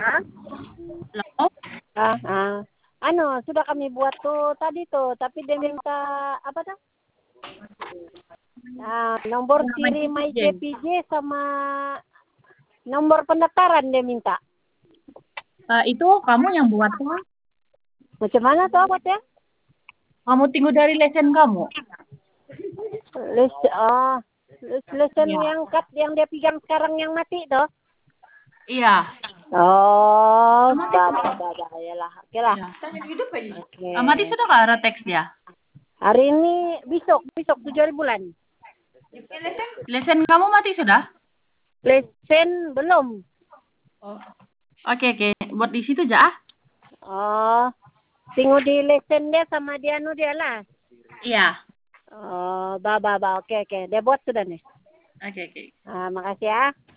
Halo? Sudah kami buat tuh tadi tuh, tapi dia minta apa tuh? Nomor siri MyJPJ sama nomor pendaftaran dia minta. Itu kamu yang buat kan? Macam mana tuh buatnya? Kamu tunggu dari lesen kamu. Lesen Iya. yang cut yang dia pegang sekarang yang mati tuh. Iya. Oh, Mati yalah. Oke lah. Iya. Mati sudah nggak ada teks dia? Hari ini besok 7 hari bulan. Lesen kamu mati sudah? Lesen belum. Oh. Oke. Buat di situ aja. Oh, tunggu di lesen dia sama dia dia lah. Iya. Oh, oke. Dia buat sudah nih. Oke. Makasih ya.